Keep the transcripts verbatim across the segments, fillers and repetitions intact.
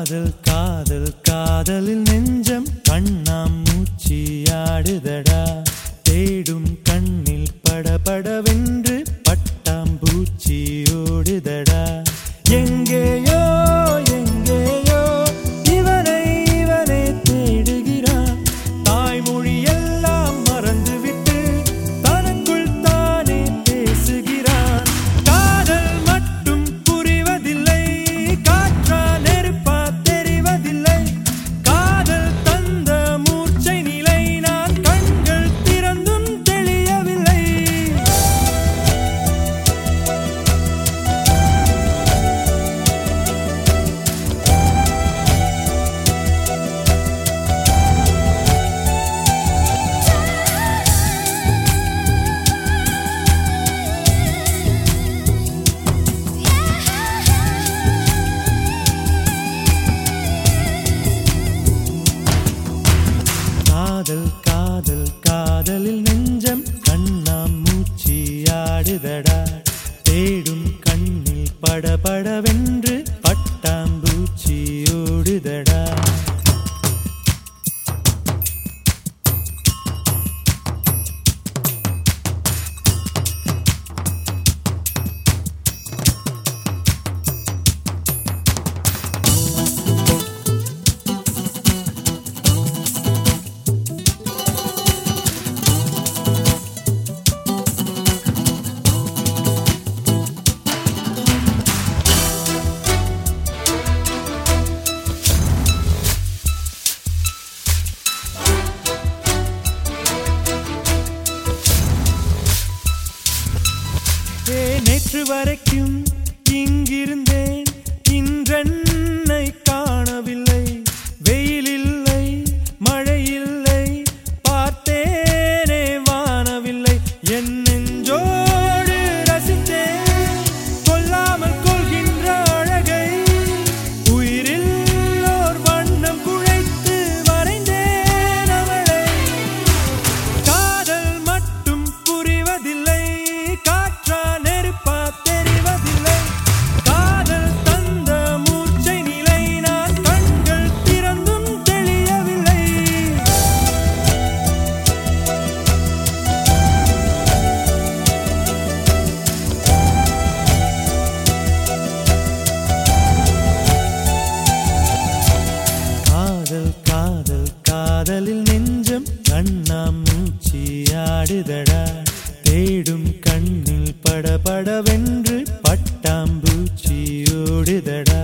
காதல் காதல் காதலில் நெஞ்சம் கண்ணாம் மூச்சியாடுதடா. தேடும் கண்ணில் படபடவென்று பட்டாம்பூச்சி ஓடுதடா. எங்கேயோ எங்கேயோ இவனை இவனை தேடுகிறான். தாய்மொழி எல்லாம் மறந்துவிட்டு தனக்குள் தானே பேசுகிறான். காதல் மட்டும் புரிவதில்லை, காற்றா நெருப்பா தெரிவதில்லை. காதல் தந்த மூர்ச்சை நிலை நான் கண்கள் திறந்தும் தெளியவில்லை. காதல் காதல் காதலில் நெஞ்சம் கண்ணாம் மூச்சியாடுதடா. தேடும் கண்ணில் படபடவென்று பட்டாம்பூச்சி ஓடுதடா. நேற்று வரைக்கும் இங்கிருந்தேன், இன்றென்னை காணவில்லை. வெயில் இல்லை மழை இல்லை, பார்த்தேனே வானவில்லை. என் நெஞ்சோடு ரசித்தேன் கொல்லாமல் கொள்கின்ற அழகை. உயிரில் ஓர் வண்ணம் குழைத்து வரைந்தேன் அவளை. காதல் மட்டும் புரிவதில்லை, காற்றா நெருப்பா தெரிவதில்லை. காதல் தந்த மூர்ச்சை நிலை நான் கண்கள் திறந்தும் தெளியவில்லை. காதல் காதல் காதலில் நெஞ்சம் கண்ணாம் மூச்சியாடுதடா. தேடும் கண்ணில் படபடவென்று பட்டாம்பூச்சி ஓடுதடா.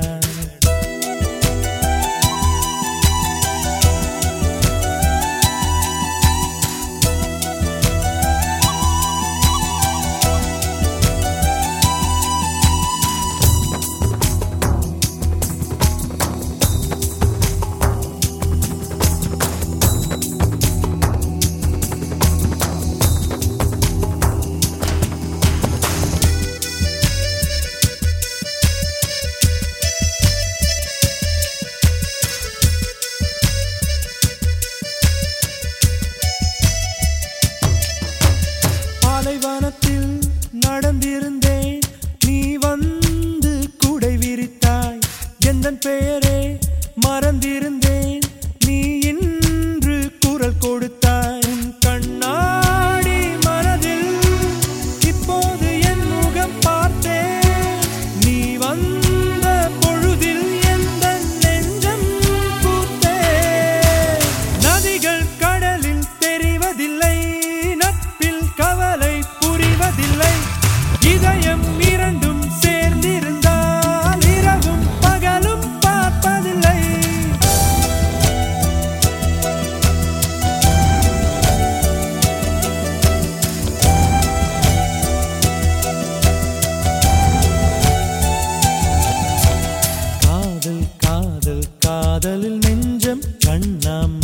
பாலைவனத்தில் நடந்திருந்தேன், நீ வந்து குடை விரித்தாய். எந்தன் பெயரே மறந்திருந்தேன், நீ இன்று குரல் கொடுத்தாய். உன் கண்ணாடி மனதில் இப்போது என் முகம் பார்த்தேன். நீ வந்த பொழுதில் எந்தன் நெஞ்சம் பூத்தேன். நதிகள் கடலில் தெரிவதில்லை, நட்பில் கவலை புரிவதில்லை. இதயம் இரண்டும் சேர்ந்திருந்தால் இரவும் பகலும் பார்ப்பதில்லை. காதல் காதல் காதலில் நெஞ்சம் கண்ணாம்